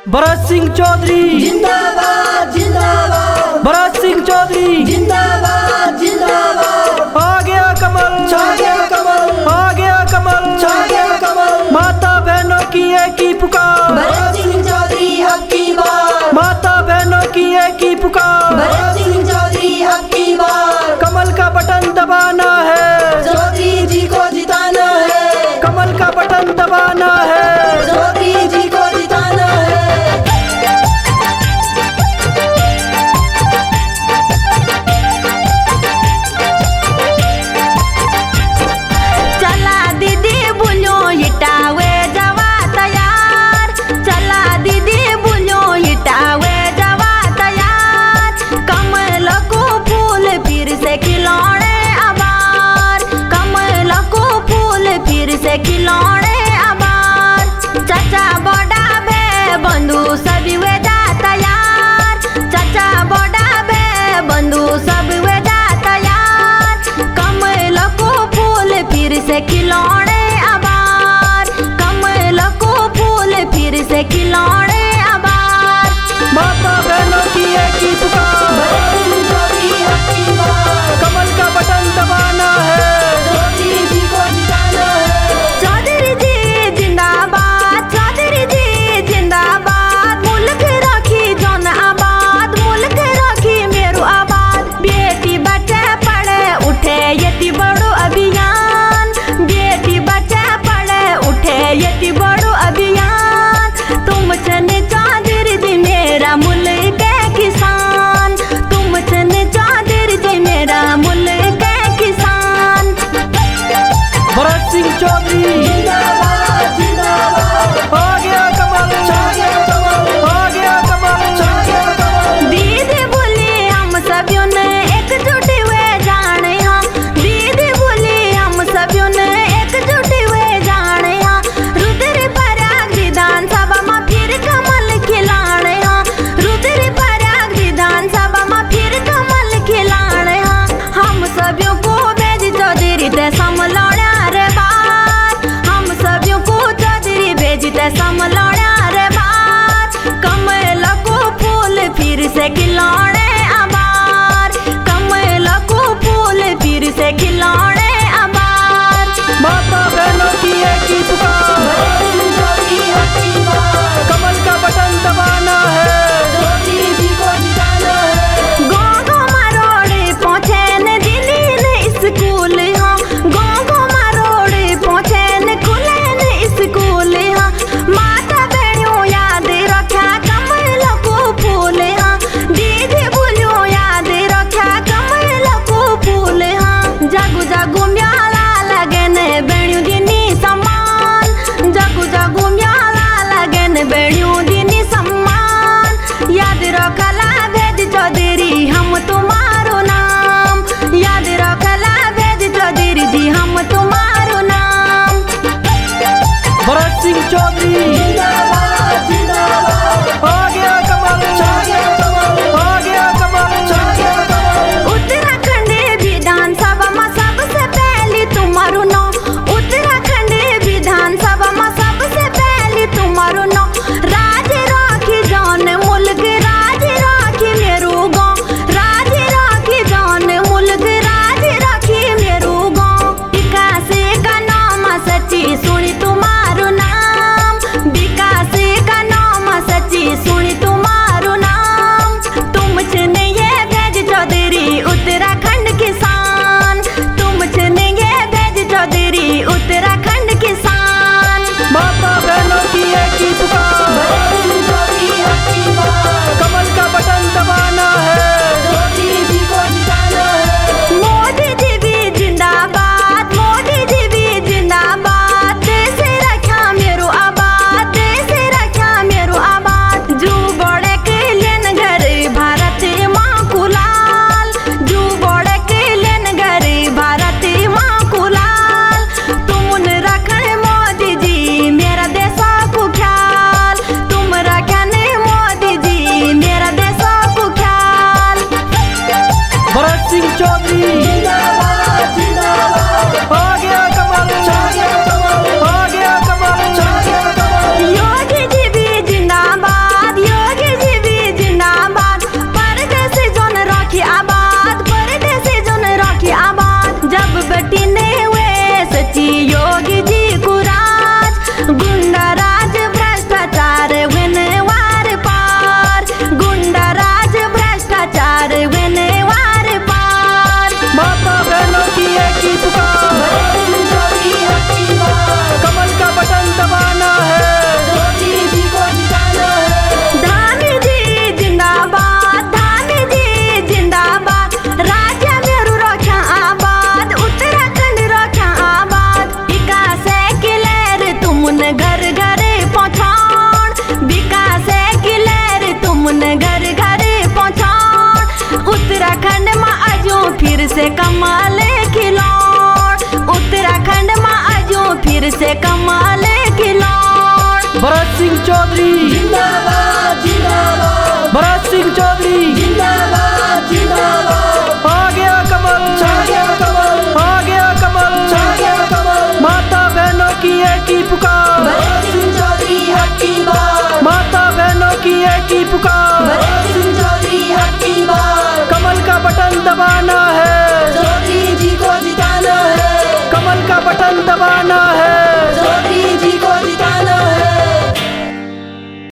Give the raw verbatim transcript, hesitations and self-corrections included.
भरत सिंह चौधरी जिंदाबाद जिंदाबाद, भरत सिंह चौधरी जिंदाबाद जिंदाबाद, आ गया कमल, छा गया कमल, आ गया कमल, छा गया कमल। माता बहनों की एक ही पुकार, भरत सिंह चौधरी अब की बार, माता बहनों की एक ही पुकार, भरत सिंह चौधरी अब की बार। कमल का बटन दबाना है, चौधरी जी को जिताना है, कमल का बटन दबाना है। चौधरी जी को जिताना है। चला दीदी बुलो हिटावे जवा तयार, चला दीदी बुलो हिटावे जवा तयार। कमल को फूल फिर से खिलौने आबार, कमल को फूल फिर से खिलौने आबार। चाचा बड़ा भे बंधु सभी वे जा तयार, चाचा बड़ा भे बंधु सब वे जा तयार। कमल को फूल फिर से खिलौने आबार, कमल को फूल फिर से खिलौने आबार। माता बहनों की एक ही पुकार, भरत सिंह चौधरी अब की बार, कमल का बटन दबाना है। चौधरी जी को जिताना है। चौधरी जी जिंदाबाद, चौधरी जी जिंदाबाद। मुल्क राखी जौन आबाद, मुल्क राखी मेरू आबाद। बेटी बच्चे पढ़े उठे यति बड़ो अभियान, बेटी बच्चे पढ़े उठे यति बड़ो अभियान। तुम चन चौधरी जी मेरा मुल्क है किसान, तुम चन चौधरी जी मेरा मुल्क है किसान। भरत सिंह चौधरी जिंदाबाद जिंदाबाद, आ गया कमल, छा गया कमल, आ गया कमल, छा गया कमल। दीदी बोली हम सभी ने एकजुट हुए जाने हाँ, दीदी बोली हम सभी ने एकजुट हुए जाने हाँ। रुद्र प्रयाग विधानसभा में फिर कमल खिलाने हाँ, रुद्र प्रयाग विधानसभा में फिर कमल खिलाने हाँ। हम सभी को भेज चौधरी ते समलौड़ा रे बात, हम सभी को चौधरी भेज ते समलौड़ा रे बात। कमल को फूल फिर से खिलौने आबार, कमल को फूल फिर से खिलौने आबार। माता बहनों की एक ही पुकार, भरत सिंह चौधरी अब की बार, कमल का बटन दबाना है। चौधरी जी को जिताना है। गाँव गाँव में रोड पहुँचे न दिल्ली न स्कूल हाँ, गाँव गाँव में रोड पहुँचे न खुले न स्कूल हाँ। माता बहनों याद रखा कमल को फूल हाँ, दीदी बोलियो याद रखा कमल को फूल हाँ। जागू जागू म्याला लगन बेणियों दिनी सम्मान, जागू जागू म्याला लगन बेणियों दिनी सम्मान। याद रखला भेद चौधरी हम तुम्हारो नाम, याद रखला भेद चौधरी जी हम तुम्हारो नाम। भरत सिंह चौधरी जिंदाबाद जिंदाबाद, आ गया कमल, छा गया कमल, आ गया कमल, छा गया कमल। उत्तराखंड विधानसभा में सबसे पहले तुम्हारो नाम, उत्तराखंड विधानसभा में सबसे पहले तुम्हारो नाम। राज राखी जान मुल्क, राज राखी मेरो गाँव, राज राखी जान मुल्क, राज राखी मेरो गाँव। विकास का नाम सच्ची सुनी तुम्हारो नाम, विकास भरत सिंह चौधरी जिंदाबाद जिंदाबाद भरत सिंह चौधरी जिंदाबाद जिंदाबाद आ गया कमल छा गया कमल आ गया कमल छा गया कमल माता बहनों की एक ही पुकार भरत सिंह चौधरी हक की बात माता बहनों की एक ही पुकार